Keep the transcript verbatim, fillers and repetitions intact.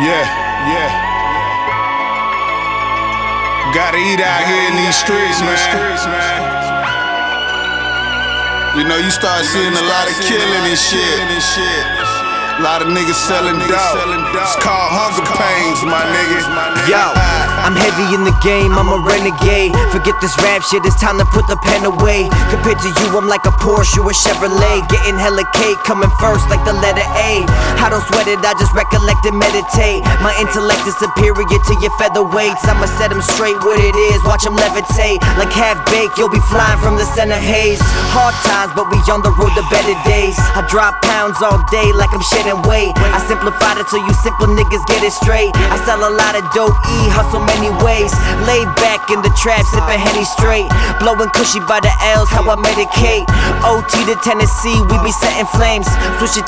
Yeah, yeah. Gotta eat out here in these streets, man. You know, you start seeing a lot of killing and shit. A lot of niggas selling dope. It's called hunger pains, my nigga. Yo, I'm heavy in the game, I'm a renegade. Forget this rap shit, it's time to put the pen away. Compared to you, I'm like a Porsche, you a Chevrolet. Getting hella cake, coming first like the letter A. I don't sweat it, I just recollect and meditate. My intellect is superior to your featherweights. I'ma set them straight what it is, watch them levitate. Like half-baked, you'll be flying from the center haze. Hard times, but we on the road to better days. I drop pounds all day like I'm shedding weight. I simplified it so you simple niggas get it straight. I sell a lot of dope, E, hustle many ways. Laid back in the trap, sipping Henny straight. Blowing cushy by the L's, how I medicate. O T to Tennessee, we be setting flames. Switch it